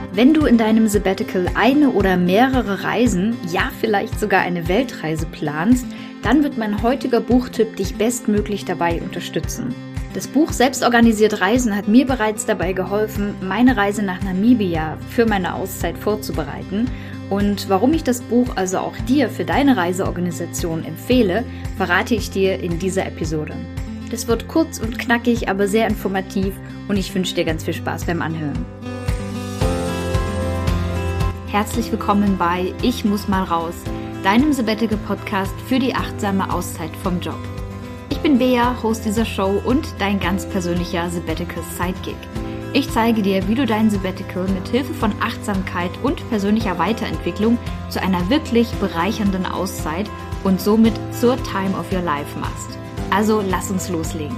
Wenn du in deinem Sabbatical eine oder mehrere Reisen, ja vielleicht sogar eine Weltreise planst, dann wird mein heutiger Buchtipp dich bestmöglich dabei unterstützen. Das Buch Selbstorganisiert Reisen hat mir bereits dabei geholfen, meine Reise nach Namibia für meine Auszeit vorzubereiten. Und warum ich das Buch also auch dir für deine Reiseorganisation empfehle, verrate ich dir in dieser Episode. Das wird kurz und knackig, aber sehr informativ und ich wünsche dir ganz viel Spaß beim Anhören. Herzlich willkommen bei Ich muss mal raus, deinem Sabbatical-Podcast für die achtsame Auszeit vom Job. Ich bin Bea, Host dieser Show und dein ganz persönlicher Sabbatical-Sidekick. Ich zeige dir, wie du dein Sabbatical mit Hilfe von Achtsamkeit und persönlicher Weiterentwicklung zu einer wirklich bereichernden Auszeit und somit zur Time of Your Life machst. Also lass uns loslegen.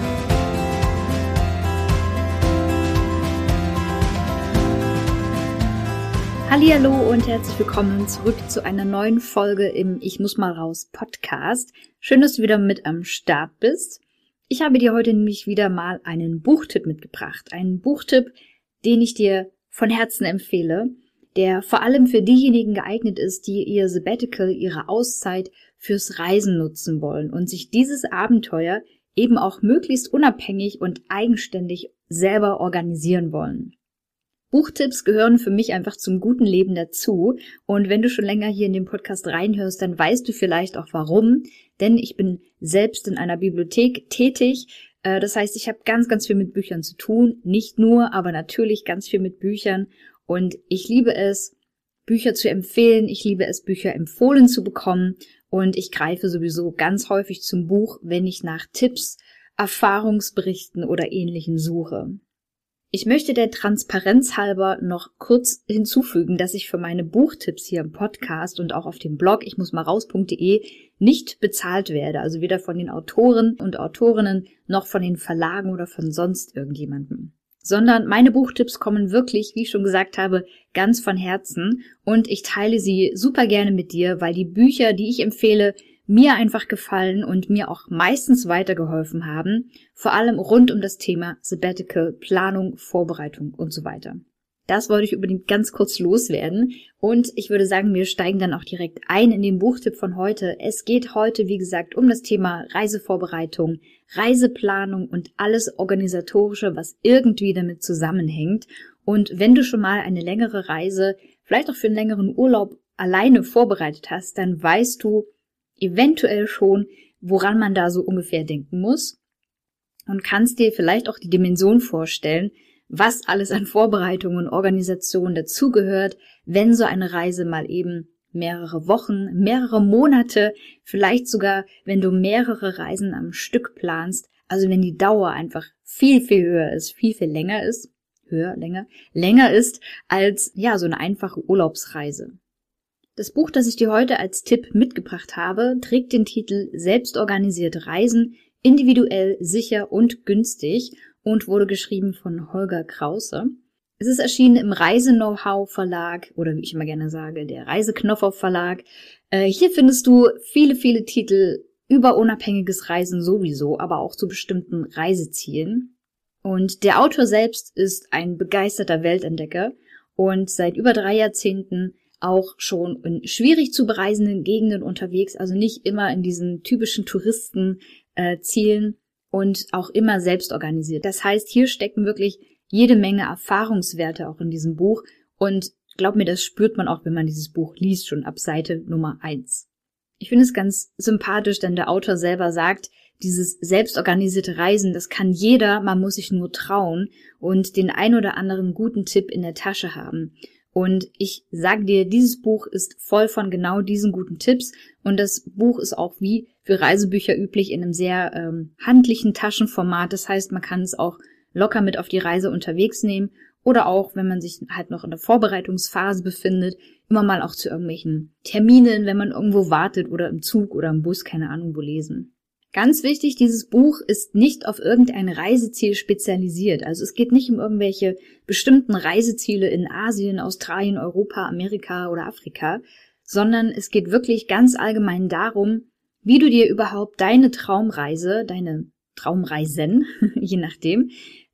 Hallihallo und herzlich willkommen zurück zu einer neuen Folge im Ich muss mal raus Podcast. Schön, dass du wieder mit am Start bist. Ich habe dir heute nämlich wieder mal einen Buchtipp mitgebracht. Einen Buchtipp, den ich dir von Herzen empfehle, der vor allem für diejenigen geeignet ist, die ihr Sabbatical, ihre Auszeit fürs Reisen nutzen wollen und sich dieses Abenteuer eben auch möglichst unabhängig und eigenständig selber organisieren wollen. Buchtipps gehören für mich einfach zum guten Leben dazu und wenn du schon länger hier in den Podcast reinhörst, dann weißt du vielleicht auch warum, denn ich bin selbst in einer Bibliothek tätig, das heißt, ich habe ganz viel mit Büchern zu tun, nicht nur, aber natürlich ganz viel mit Büchern und ich liebe es, Bücher zu empfehlen, ich liebe es, Bücher empfohlen zu bekommen und ich greife sowieso ganz häufig zum Buch, wenn ich nach Tipps, Erfahrungsberichten oder Ähnlichem suche. Ich möchte der Transparenz halber noch kurz hinzufügen, dass ich für meine Buchtipps hier im Podcast und auch auf dem Blog ichmussmalraus.de nicht bezahlt werde, also weder von den Autoren und Autorinnen noch von den Verlagen oder von sonst irgendjemandem. Sondern meine Buchtipps kommen wirklich, wie ich schon gesagt habe, ganz von Herzen und ich teile sie super gerne mit dir, weil die Bücher, die ich empfehle, mir einfach gefallen und mir auch meistens weitergeholfen haben, vor allem rund um das Thema Sabbatical, Planung, Vorbereitung und so weiter. Das wollte ich unbedingt ganz kurz loswerden und ich würde sagen, wir steigen dann auch direkt ein in den Buchtipp von heute. Es geht heute, wie gesagt, um das Thema Reisevorbereitung, Reiseplanung und alles Organisatorische, was irgendwie damit zusammenhängt. Und wenn du schon mal eine längere Reise, vielleicht auch für einen längeren Urlaub alleine vorbereitet hast, dann weißt du eventuell schon, woran man da so ungefähr denken muss und kannst dir vielleicht auch die Dimension vorstellen, was alles an Vorbereitung und Organisation dazugehört, wenn so eine Reise mal eben mehrere Wochen, mehrere Monate, vielleicht sogar, wenn du mehrere Reisen am Stück planst, also wenn die Dauer einfach viel höher ist, viel länger ist, länger ist als so eine einfache Urlaubsreise. Das Buch, das ich dir heute als Tipp mitgebracht habe, trägt den Titel Selbstorganisiert Reisen, individuell, sicher und günstig und wurde geschrieben von Holger Krause. Es ist erschienen im Reise-Know-how-Verlag oder wie ich immer gerne sage, der Reiseknoffer-Verlag. Hier findest du viele Titel über unabhängiges Reisen sowieso, aber auch zu bestimmten Reisezielen. Und der Autor selbst ist ein begeisterter Weltentdecker und seit über 3 Jahrzehnten auch schon in schwierig zu bereisenden Gegenden unterwegs, also nicht immer in diesen typischen Touristenzielen und auch immer selbst organisiert. Das heißt, hier stecken wirklich jede Menge Erfahrungswerte auch in diesem Buch und glaub mir, das spürt man auch, wenn man dieses Buch liest, schon ab Seite Nummer 1. Ich finde es ganz sympathisch, denn der Autor selber sagt, dieses selbstorganisierte Reisen, das kann jeder, man muss sich nur trauen und den ein oder anderen guten Tipp in der Tasche haben. Und ich sage dir, dieses Buch ist voll von genau diesen guten Tipps und das Buch ist auch wie für Reisebücher üblich in einem sehr handlichen Taschenformat. Das heißt, man kann es auch locker mit auf die Reise unterwegs nehmen oder auch, wenn man sich halt noch in der Vorbereitungsphase befindet, immer mal auch zu irgendwelchen Terminen, wenn man irgendwo wartet oder im Zug oder im Bus, keine Ahnung wo lesen. Ganz wichtig, dieses Buch ist nicht auf irgendein Reiseziel spezialisiert. Also es geht nicht um irgendwelche bestimmten Reiseziele in Asien, Australien, Europa, Amerika oder Afrika, sondern es geht wirklich ganz allgemein darum, wie du dir überhaupt deine Traumreise, deine Traumreisen, je nachdem,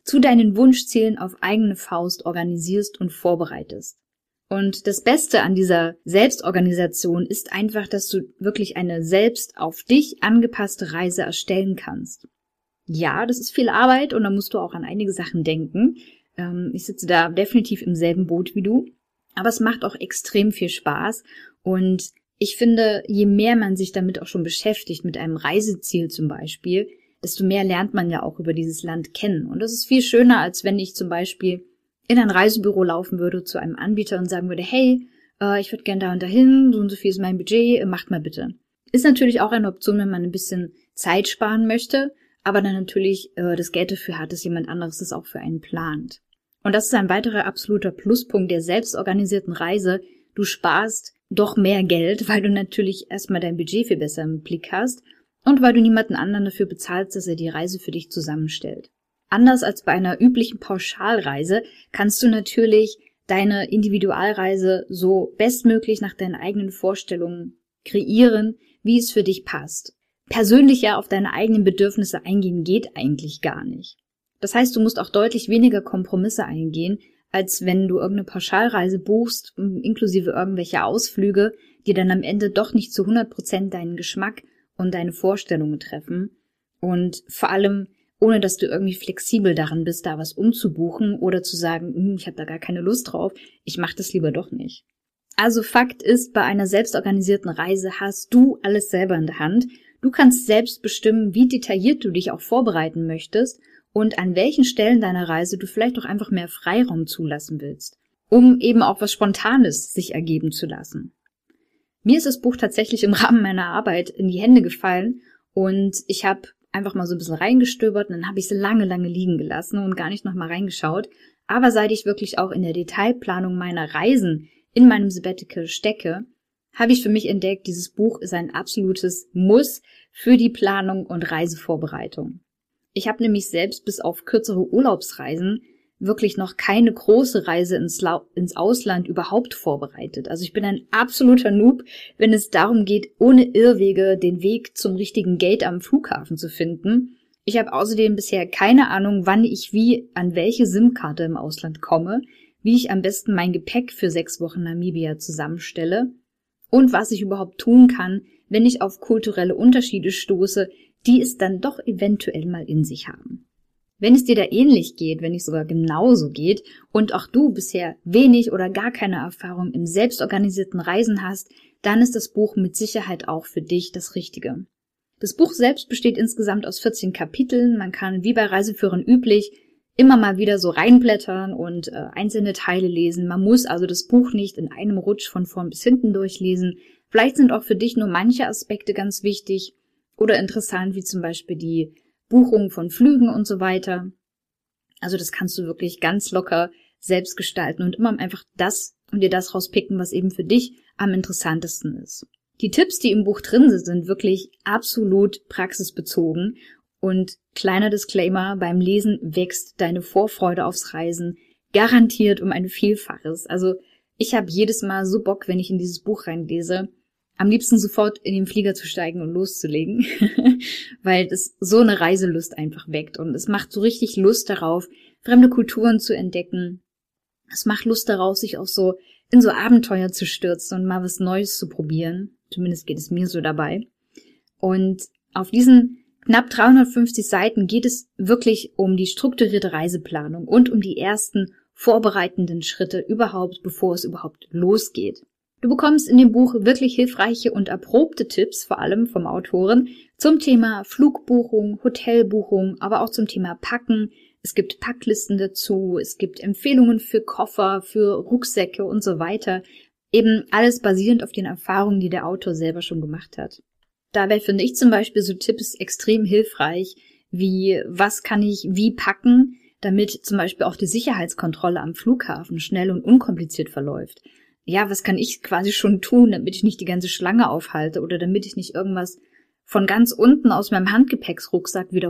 zu deinen Wunschzielen auf eigene Faust organisierst und vorbereitest. Und das Beste an dieser Selbstorganisation ist einfach, dass du wirklich eine selbst auf dich angepasste Reise erstellen kannst. Ja, das ist viel Arbeit und da musst du auch an einige Sachen denken. Ich sitze da definitiv im selben Boot wie du, aber es macht auch extrem viel Spaß und ich finde, je mehr man sich damit auch schon beschäftigt, mit einem Reiseziel zum Beispiel, desto mehr lernt man ja auch über dieses Land kennen. Und das ist viel schöner, als wenn ich zum Beispiel in ein Reisebüro laufen würde zu einem Anbieter und sagen würde, hey, ich würde gerne da und dahin, so und so viel ist mein Budget, macht mal bitte. Ist natürlich auch eine Option, wenn man ein bisschen Zeit sparen möchte, aber dann natürlich das Geld dafür hat, dass jemand anderes das auch für einen plant. Und das ist ein weiterer absoluter Pluspunkt der selbstorganisierten Reise. Du sparst doch mehr Geld, weil du natürlich erstmal dein Budget viel besser im Blick hast und weil du niemanden anderen dafür bezahlst, dass er die Reise für dich zusammenstellt. Anders als bei einer üblichen Pauschalreise kannst du natürlich deine Individualreise so bestmöglich nach deinen eigenen Vorstellungen kreieren, wie es für dich passt. Persönlicher auf deine eigenen Bedürfnisse eingehen geht eigentlich gar nicht. Das heißt, du musst auch deutlich weniger Kompromisse eingehen, als wenn du irgendeine Pauschalreise buchst, inklusive irgendwelcher Ausflüge, die dann am Ende doch nicht zu 100% deinen Geschmack und deine Vorstellungen treffen. Und vor allem, ohne dass du irgendwie flexibel daran bist, da was umzubuchen oder zu sagen, ich habe da gar keine Lust drauf, ich mache das lieber doch nicht. Also Fakt ist, bei einer selbstorganisierten Reise hast du alles selber in der Hand. Du kannst selbst bestimmen, wie detailliert du dich auch vorbereiten möchtest und an welchen Stellen deiner Reise du vielleicht auch einfach mehr Freiraum zulassen willst, um eben auch was Spontanes sich ergeben zu lassen. Mir ist das Buch tatsächlich im Rahmen meiner Arbeit in die Hände gefallen und ich habe einfach mal so ein bisschen reingestöbert und dann habe ich es lange liegen gelassen und gar nicht nochmal reingeschaut. Aber seit ich wirklich auch in der Detailplanung meiner Reisen in meinem Sabbatical stecke, habe ich für mich entdeckt, dieses Buch ist ein absolutes Muss für die Planung und Reisevorbereitung. Ich habe nämlich selbst bis auf kürzere Urlaubsreisen wirklich noch keine große Reise ins Ausland überhaupt vorbereitet. Also ich bin ein absoluter Noob, wenn es darum geht, ohne Irrwege den Weg zum richtigen Gate am Flughafen zu finden. Ich habe außerdem bisher keine Ahnung, wann ich wie an welche SIM-Karte im Ausland komme, wie ich am besten mein Gepäck für 6 Wochen Namibia zusammenstelle und was ich überhaupt tun kann, wenn ich auf kulturelle Unterschiede stoße, die es dann doch eventuell mal in sich haben. Wenn es dir da ähnlich geht, wenn nicht sogar genauso geht und auch du bisher wenig oder gar keine Erfahrung im selbstorganisierten Reisen hast, dann ist das Buch mit Sicherheit auch für dich das Richtige. Das Buch selbst besteht insgesamt aus 14 Kapiteln. Man kann wie bei Reiseführern üblich immer mal wieder so reinblättern und einzelne Teile lesen. Man muss also das Buch nicht in einem Rutsch von vorn bis hinten durchlesen. Vielleicht sind auch für dich nur manche Aspekte ganz wichtig oder interessant, wie zum Beispiel die Buchung von Flügen und so weiter. Also das kannst du wirklich ganz locker selbst gestalten und immer einfach dir das rauspicken, was eben für dich am interessantesten ist. Die Tipps, die im Buch drin sind wirklich absolut praxisbezogen und kleiner Disclaimer, beim Lesen wächst deine Vorfreude aufs Reisen garantiert um ein Vielfaches. Also ich habe jedes Mal so Bock, wenn ich in dieses Buch reinlese, am liebsten sofort in den Flieger zu steigen und loszulegen, weil das so eine Reiselust einfach weckt und es macht so richtig Lust darauf, fremde Kulturen zu entdecken. Es macht Lust darauf, sich auch so in so Abenteuer zu stürzen und mal was Neues zu probieren. Zumindest geht es mir so dabei. Und auf diesen knapp 350 Seiten geht es wirklich um die strukturierte Reiseplanung und um die ersten vorbereitenden Schritte überhaupt, bevor es überhaupt losgeht. Du bekommst in dem Buch wirklich hilfreiche und erprobte Tipps, vor allem vom Autoren, zum Thema Flugbuchung, Hotelbuchung, aber auch zum Thema Packen. Es gibt Packlisten dazu, es gibt Empfehlungen für Koffer, für Rucksäcke und so weiter. Eben alles basierend auf den Erfahrungen, die der Autor selber schon gemacht hat. Dabei finde ich zum Beispiel so Tipps extrem hilfreich, wie was kann ich wie packen, damit zum Beispiel auch die Sicherheitskontrolle am Flughafen schnell und unkompliziert verläuft. Ja, was kann ich quasi schon tun, damit ich nicht die ganze Schlange aufhalte oder damit ich nicht irgendwas von ganz unten aus meinem Handgepäcksrucksack wieder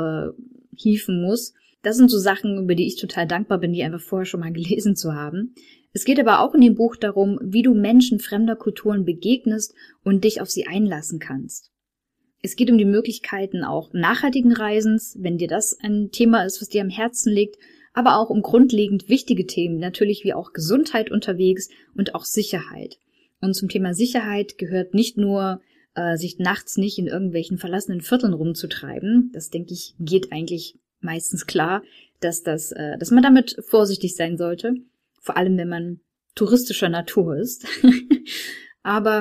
hochhieven muss. Das sind so Sachen, über die ich total dankbar bin, die einfach vorher schon mal gelesen zu haben. Es geht aber auch in dem Buch darum, wie du Menschen fremder Kulturen begegnest und dich auf sie einlassen kannst. Es geht um die Möglichkeiten auch nachhaltigen Reisens, wenn dir das ein Thema ist, was dir am Herzen liegt, aber auch um grundlegend wichtige Themen, natürlich wie auch Gesundheit unterwegs und auch Sicherheit. Und zum Thema Sicherheit gehört nicht nur, sich nachts nicht in irgendwelchen verlassenen Vierteln rumzutreiben. Das, denke ich, geht eigentlich meistens klar, dass man damit vorsichtig sein sollte, vor allem wenn man touristischer Natur ist. Aber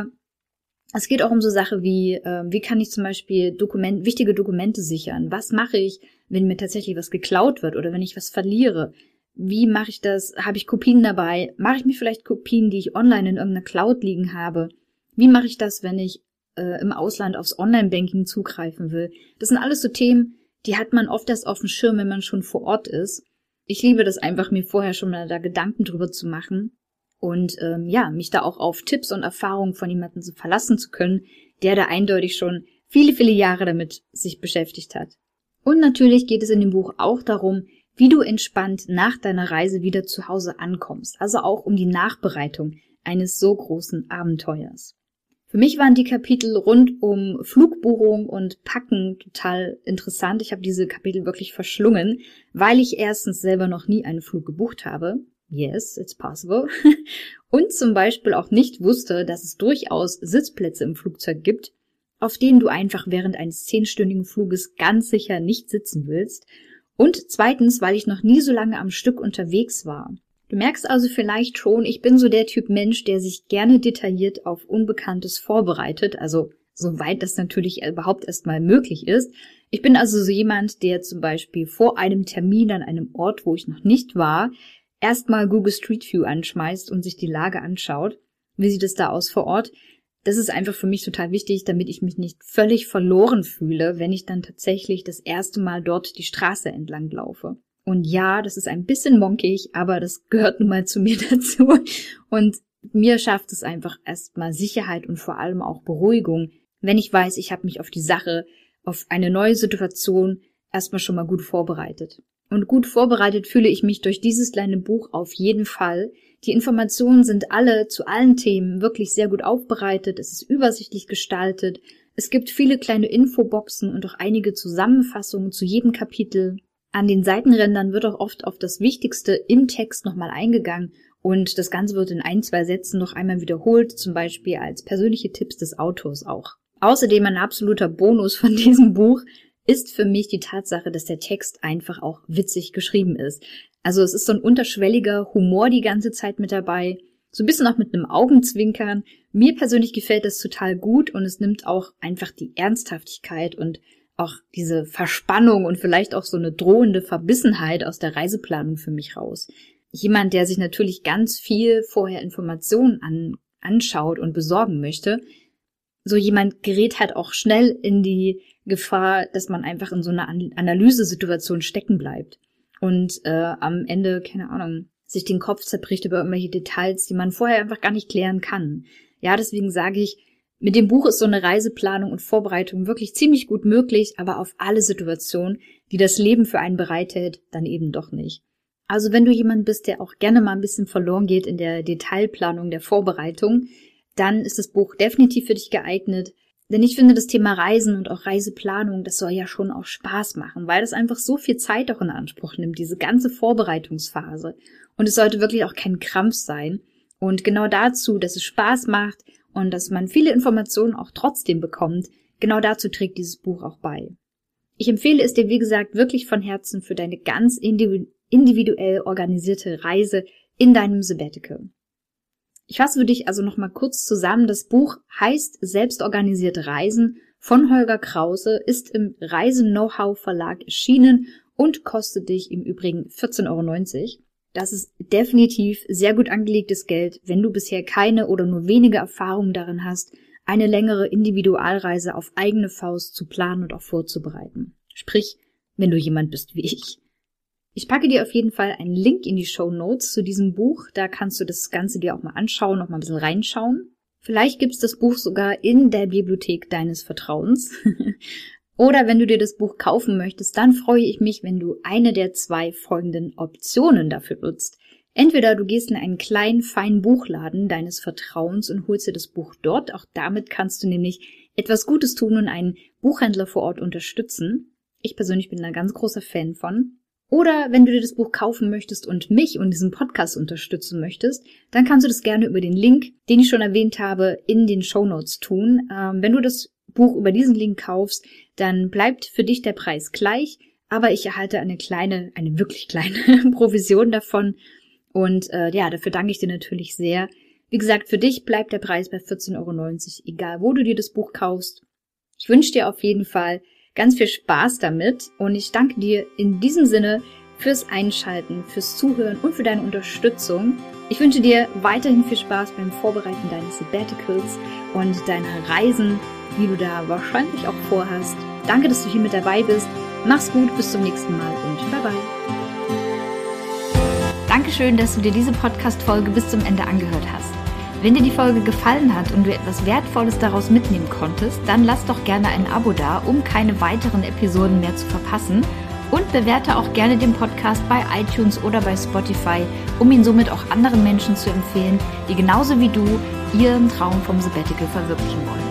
es geht auch um so Sachen wie kann ich zum Beispiel wichtige Dokumente sichern? Was mache ich, wenn mir tatsächlich was geklaut wird oder wenn ich was verliere? Wie mache ich das? Habe ich Kopien dabei? Mache ich mir vielleicht Kopien, die ich online in irgendeiner Cloud liegen habe? Wie mache ich das, wenn ich im Ausland aufs Online-Banking zugreifen will? Das sind alles so Themen, die hat man oft erst auf dem Schirm, wenn man schon vor Ort ist. Ich liebe das einfach, mir vorher schon mal da Gedanken drüber zu machen und mich da auch auf Tipps und Erfahrungen von jemandem verlassen zu können, der da eindeutig schon viele, viele Jahre damit sich beschäftigt hat. Und natürlich geht es in dem Buch auch darum, wie du entspannt nach deiner Reise wieder zu Hause ankommst, also auch um die Nachbereitung eines so großen Abenteuers. Für mich waren die Kapitel rund um Flugbuchung und Packen total interessant. Ich habe diese Kapitel wirklich verschlungen, weil ich erstens selber noch nie einen Flug gebucht habe. Yes, it's possible. Und zum Beispiel auch nicht wusste, dass es durchaus Sitzplätze im Flugzeug gibt, auf denen du einfach während eines 10-stündigen Fluges ganz sicher nicht sitzen willst. Und zweitens, weil ich noch nie so lange am Stück unterwegs war. Du merkst also vielleicht schon, ich bin so der Typ Mensch, der sich gerne detailliert auf Unbekanntes vorbereitet, also soweit das natürlich überhaupt erstmal möglich ist. Ich bin also so jemand, der zum Beispiel vor einem Termin an einem Ort, wo ich noch nicht war, erstmal Google Street View anschmeißt und sich die Lage anschaut. Wie sieht es da aus vor Ort? Das ist einfach für mich total wichtig, damit ich mich nicht völlig verloren fühle, wenn ich dann tatsächlich das erste Mal dort die Straße entlang laufe. Und ja, das ist ein bisschen monkig, aber das gehört nun mal zu mir dazu. Und mir schafft es einfach erstmal Sicherheit und vor allem auch Beruhigung, wenn ich weiß, ich habe mich auf die Sache, auf eine neue Situation erstmal schon mal gut vorbereitet. Und gut vorbereitet fühle ich mich durch dieses kleine Buch auf jeden Fall. Die Informationen sind alle zu allen Themen wirklich sehr gut aufbereitet. Es ist übersichtlich gestaltet. Es gibt viele kleine Infoboxen und auch einige Zusammenfassungen zu jedem Kapitel. An den Seitenrändern wird auch oft auf das Wichtigste im Text nochmal eingegangen und das Ganze wird in 1-2 Sätzen noch einmal wiederholt, zum Beispiel als persönliche Tipps des Autors auch. Außerdem ein absoluter Bonus von diesem Buch ist für mich die Tatsache, dass der Text einfach auch witzig geschrieben ist. Also es ist so ein unterschwelliger Humor die ganze Zeit mit dabei, so ein bisschen auch mit einem Augenzwinkern. Mir persönlich gefällt das total gut und es nimmt auch einfach die Ernsthaftigkeit und auch diese Verspannung und vielleicht auch so eine drohende Verbissenheit aus der Reiseplanung für mich raus. Jemand, der sich natürlich ganz viel vorher Informationen anschaut und besorgen möchte, so jemand gerät halt auch schnell in die Gefahr, dass man einfach in so einer Analysesituation stecken bleibt und am Ende, keine Ahnung, sich den Kopf zerbricht über irgendwelche Details, die man vorher einfach gar nicht klären kann. Ja, deswegen sage ich, mit dem Buch ist so eine Reiseplanung und Vorbereitung wirklich ziemlich gut möglich, aber auf alle Situationen, die das Leben für einen bereithält, dann eben doch nicht. Also wenn du jemand bist, der auch gerne mal ein bisschen verloren geht in der Detailplanung der Vorbereitung, dann ist das Buch definitiv für dich geeignet. Denn ich finde, das Thema Reisen und auch Reiseplanung, das soll ja schon auch Spaß machen, weil das einfach so viel Zeit auch in Anspruch nimmt, diese ganze Vorbereitungsphase. Und es sollte wirklich auch kein Krampf sein. Und genau dazu, dass es Spaß macht und dass man viele Informationen auch trotzdem bekommt, genau dazu trägt dieses Buch auch bei. Ich empfehle es dir, wie gesagt, wirklich von Herzen für deine ganz individuell organisierte Reise in deinem Sabbatical. Ich fasse für dich also nochmal kurz zusammen. Das Buch heißt Selbstorganisierte Reisen von Holger Krause, ist im Reise-Know-how Verlag erschienen und kostet dich im Übrigen 14,90 €. Das ist definitiv sehr gut angelegtes Geld, wenn du bisher keine oder nur wenige Erfahrungen darin hast, eine längere Individualreise auf eigene Faust zu planen und auch vorzubereiten. Sprich, wenn du jemand bist wie ich. Ich packe dir auf jeden Fall einen Link in die Shownotes zu diesem Buch. Da kannst du das Ganze dir auch mal anschauen, noch mal ein bisschen reinschauen. Vielleicht gibt's das Buch sogar in der Bibliothek deines Vertrauens. Oder wenn du dir das Buch kaufen möchtest, dann freue ich mich, wenn du eine der 2 folgenden Optionen dafür nutzt. Entweder du gehst in einen kleinen, feinen Buchladen deines Vertrauens und holst dir das Buch dort. Auch damit kannst du nämlich etwas Gutes tun und einen Buchhändler vor Ort unterstützen. Ich persönlich bin da ein ganz großer Fan von. Oder wenn du dir das Buch kaufen möchtest und mich und diesen Podcast unterstützen möchtest, dann kannst du das gerne über den Link, den ich schon erwähnt habe, in den Shownotes tun. Wenn du das Buch über diesen Link kaufst, dann bleibt für dich der Preis gleich, aber ich erhalte eine wirklich kleine Provision davon. Und dafür danke ich dir natürlich sehr. Wie gesagt, für dich bleibt der Preis bei 14,90 €, egal wo du dir das Buch kaufst. Ich wünsche dir auf jeden Fall ganz viel Spaß damit und ich danke dir in diesem Sinne fürs Einschalten, fürs Zuhören und für deine Unterstützung. Ich wünsche dir weiterhin viel Spaß beim Vorbereiten deines Sabbaticals und deiner Reisen, die du da wahrscheinlich auch vorhast. Danke, dass du hier mit dabei bist. Mach's gut, bis zum nächsten Mal und bye bye. Dankeschön, dass du dir diese Podcast-Folge bis zum Ende angehört hast. Wenn dir die Folge gefallen hat und du etwas Wertvolles daraus mitnehmen konntest, dann lass doch gerne ein Abo da, um keine weiteren Episoden mehr zu verpassen. Und bewerte auch gerne den Podcast bei iTunes oder bei Spotify, um ihn somit auch anderen Menschen zu empfehlen, die genauso wie du ihren Traum vom Sabbatical verwirklichen wollen.